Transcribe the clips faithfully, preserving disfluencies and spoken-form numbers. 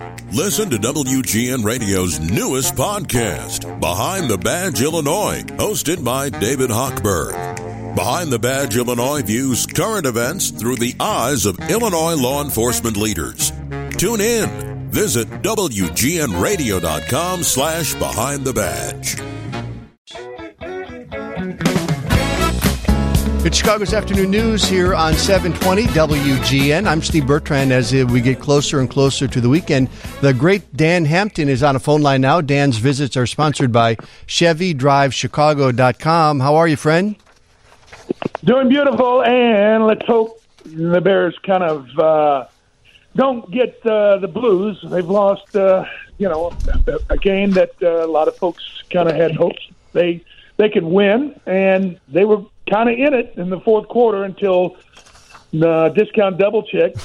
Listen to W G N Radio's newest podcast, Behind the Badge Illinois, hosted by David Hochberg. Behind the Badge Illinois views current events through the eyes of Illinois law enforcement leaders. Tune in. Visit W G N radio dot com slash behind the badge. It's Chicago's Afternoon News here on seven twenty W G N. I'm Steve Bertrand. As we get closer and closer to the weekend, the great Dan Hampton is on a phone line now. Dan's visits are sponsored by Chevy Drive Chicago dot com. How are you, friend? Doing beautiful, and let's hope the Bears kind of uh, don't get uh, the blues. They've lost, uh, you know, a game that uh, a lot of folks kind of had hopes they they could win, and they were kind of in it in the fourth quarter until the discount double check.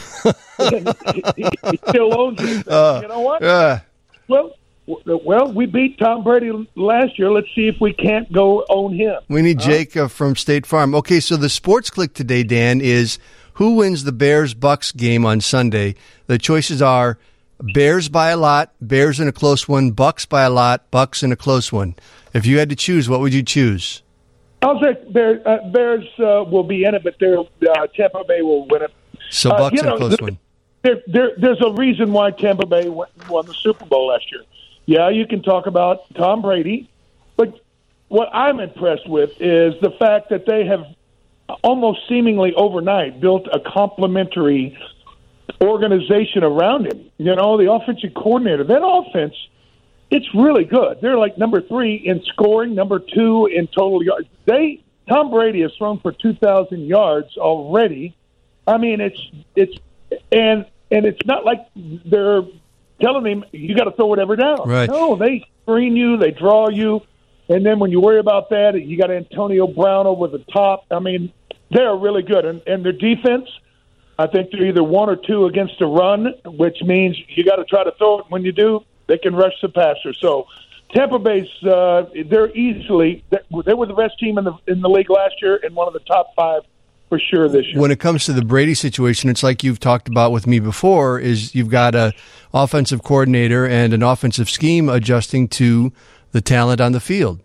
he, he still owns it. Uh, you know what? Uh, well, well, we beat Tom Brady last year. Let's see if we can't go own him. We need Jake uh, from State Farm. Okay, so the sports click today, Dan, is who wins the Bears-Bucks game on Sunday. The choices are Bears by a lot, Bears in a close one, Bucks by a lot, Bucks in a close one. If you had to choose, what would you choose? I'll say Bears, uh, Bears uh, will be in it, but uh, Tampa Bay will win it. So Bucks uh, you know, in a close there, one. There, there, there's a reason why Tampa Bay won, won the Super Bowl last year. Yeah, you can talk about Tom Brady, but what I'm impressed with is the fact that they have almost seemingly overnight built a complementary organization around him. You know, the offensive coordinator, that offense, it's really good. They're like number three in scoring, number two in total yards. They Tom Brady has thrown for two thousand yards already. I mean, it's it's and and it's not like they're telling him you got to throw whatever down. Right. No, they screen you, they draw you, and then when you worry about that, you got Antonio Brown over the top. I mean, they're really good, and and their defense, I think they're either one or two against the run, which means you got to try to throw it. When you do, they can rush the passer. So Tampa Bay's uh, they're easily they were the best team in the in the league last year and one of the top five for sure this year. When it comes to the Brady situation, it's like you've talked about with me before, is you've got a offensive coordinator and an offensive scheme adjusting to the talent on the field.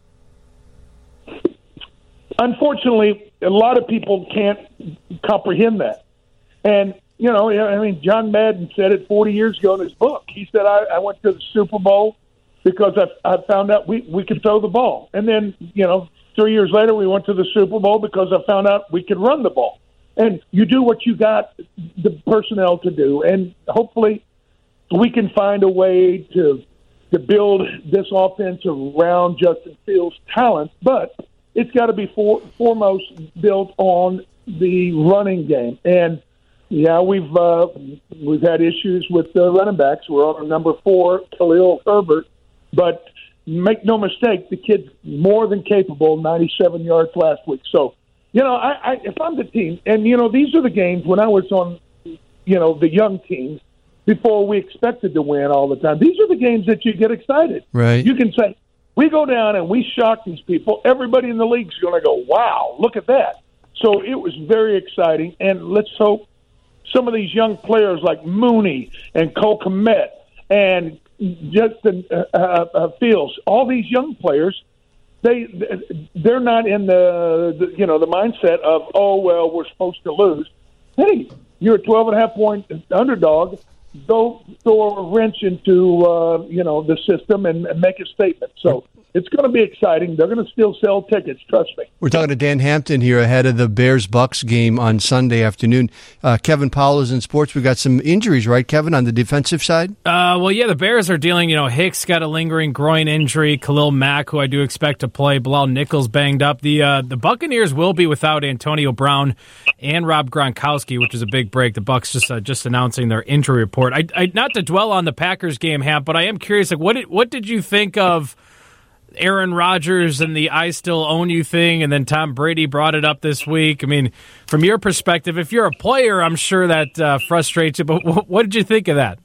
Unfortunately, a lot of people can't comprehend that. And, you know, I mean, John Madden said it forty years ago in his book. He said, I, I went to the Super Bowl because I, I found out we, we could throw the ball. And then, you know, three years later, we went to the Super Bowl because I found out we could run the ball. And you do what you got the personnel to do. And hopefully we can find a way to to build this offense around Justin Fields' talent. But it's got to be for, foremost built on the running game. And, yeah, we've uh, we've had issues with the running backs. We're on number four, Khalil Herbert. But make no mistake, the kid's more than capable, ninety-seven yards last week. So, you know, I, I, if I'm the team, and, you know, these are the games when I was on, you know, the young teams, before we expected to win all the time. These are the games that you get excited. Right. You can say, we go down and we shock these people. Everybody in the league's going to go, wow, look at that. So it was very exciting, and let's hope some of these young players like Mooney and Cole Kmet and Justin uh, uh, Fields, all these young players, they they're not in the, the you know the mindset of, oh well, we're supposed to lose. Hey, you're a twelve and a half point underdog. Go throw a wrench into uh, you know the system and, and make a statement. So it's going to be exciting. They're going to still sell tickets. Trust me. We're talking to Dan Hampton here ahead of the Bears-Bucks game on Sunday afternoon. Uh, Kevin Powell is in sports. We've got some injuries, right, Kevin, on the defensive side? Uh, well, yeah, the Bears are dealing, you know, Hicks got a lingering groin injury. Khalil Mack, who I do expect to play. Bilal Nichols banged up. The uh, the Buccaneers will be without Antonio Brown and Rob Gronkowski, which is a big break. The Bucs just uh, just announcing their injury report. I, I not to dwell on the Packers game, Hamp, but I am curious, like, what did, what did you think of Aaron Rodgers and the I still own you thing, and then Tom Brady brought it up this week? I mean, from your perspective, if you're a player, I'm sure that uh, frustrates you, but w- what did you think of that?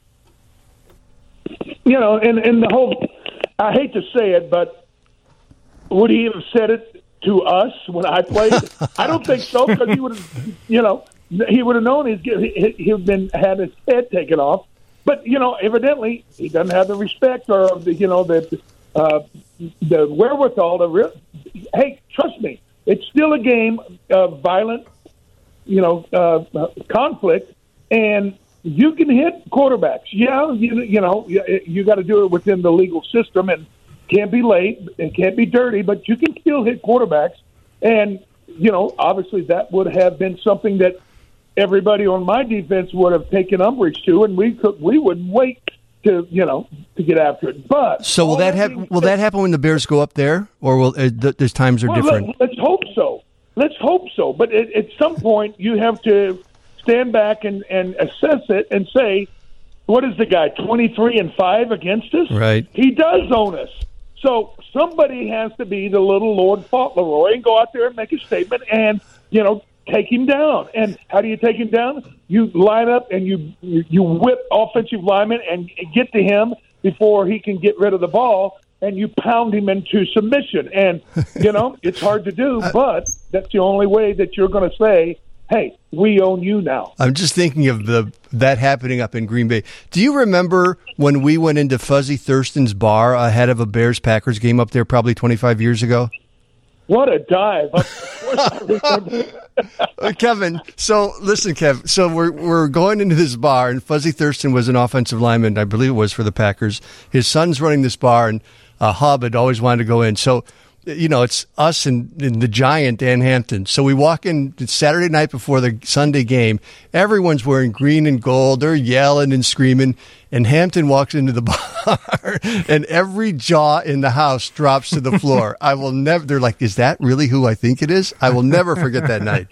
You know, and, and the whole, I hate to say it, but would he have said it to us when I played? I don't think so, because he would have, you know, he would have known he'd, he'd been had his head taken off. But, you know, evidently he doesn't have the respect or, the, you know, the uh, the wherewithal to re- hey, trust me, it's still a game of violent, you know, uh, conflict, and you can hit quarterbacks. Yeah, you, you know, you, you got to do it within the legal system, and can't be late, it can't be dirty, but you can still hit quarterbacks. And, you know, obviously that would have been something that everybody on my defense would have taken umbrage to, and we could we wouldn't wait to you know to get after it. But so will that happen? Will that happen when the Bears go up there, or will uh, th- those times are well, different? Let, let's hope so. Let's hope so. But at, at some point, you have to stand back and, and assess it and say, what is the guy twenty-three and five against us? Right. He does own us. So somebody has to be the little Lord Fauntleroy and go out there and make a statement and you know. take him down. And how do you take him down? You line up and you you whip offensive linemen and get to him before he can get rid of the ball, and you pound him into submission. And, you know, it's hard to do, but that's the only way that you're going to say, hey, we own you now. I'm just thinking of the that happening up in Green Bay. Do you remember when we went into Fuzzy Thurston's bar ahead of a Bears-Packers game up there probably twenty-five years ago? What a dive. Of course I remember. Kevin, so listen, Kev. So we're we're going into this bar, and Fuzzy Thurston was an offensive lineman, I believe it was for the Packers. His son's running this bar, and uh, Hub had always wanted to go in. So, you know, it's us and, and the giant Dan Hampton. So we walk in it's Saturday night before the Sunday game. Everyone's wearing green and gold. They're yelling and screaming. And Hampton walks into the bar, and every jaw in the house drops to the floor. I will never. They're like, "Is that really who I think it is?" I will never forget that night.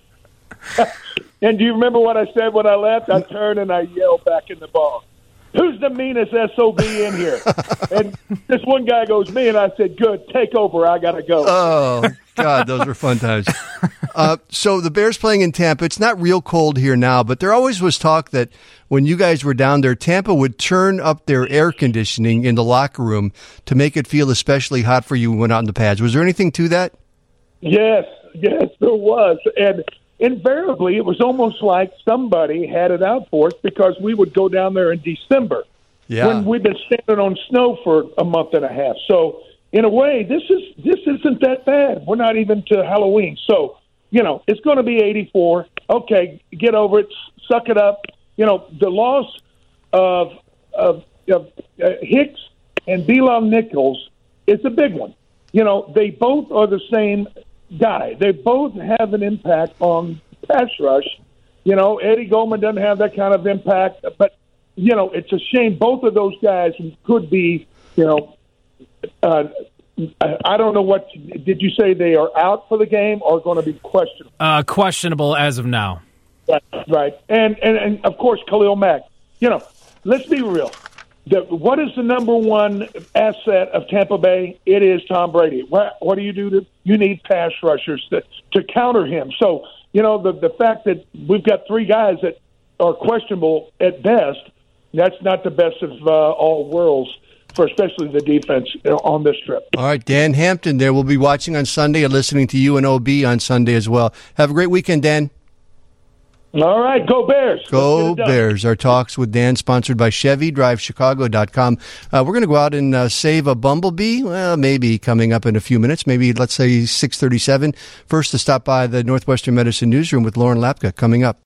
And do you remember what I said when I left? I turned and I yelled back in the bar, "Who's the meanest S O B in here?" And this one guy goes, "Me," and I said, "Good, take over. I gotta go." Oh God, those were fun times. Uh, so the Bears playing in Tampa. It's not real cold here now, but there always was talk that when you guys were down there, Tampa would turn up their air conditioning in the locker room to make it feel especially hot for you when you went out in the pads. Was there anything to that? Yes, yes, there was. And invariably, it was almost like somebody had it out for us because we would go down there in December yeah. when we've been standing on snow for a month and a half. So, in a way, this is this isn't that bad. We're not even to Halloween. So, you know, it's going to be eighty-four. Okay, get over it. Suck it up. You know, the loss of of, of uh, Hicks and Bilal Nichols is a big one. You know, they both are the same guy. They both have an impact on pass rush. You know, Eddie Goldman doesn't have that kind of impact, but, you know, it's a shame. Both of those guys could be, you know, uh, I don't know what, did you say they are out for the game or going to be questionable? Uh, questionable as of now. Right, right. And, and, and, of course, Khalil Mack. You know, let's be real. The, what is the number one asset of Tampa Bay? It is Tom Brady. What, what do you do? To, you need pass rushers to, to counter him. So, you know, the, the fact that we've got three guys that are questionable at best, that's not the best of uh, all worlds for especially the defense on this trip. All right, Dan Hampton there. We'll be watching on Sunday and listening to you and O B on Sunday as well. Have a great weekend, Dan. All right, go Bears. Go Bears. Our talks with Dan, sponsored by Chevy, drive chicago dot com. Uh, we're going to go out and uh, save a bumblebee. Well, maybe coming up in a few minutes, maybe let's say six thirty-seven. First to stop by the Northwestern Medicine Newsroom with Lauren Lapka coming up.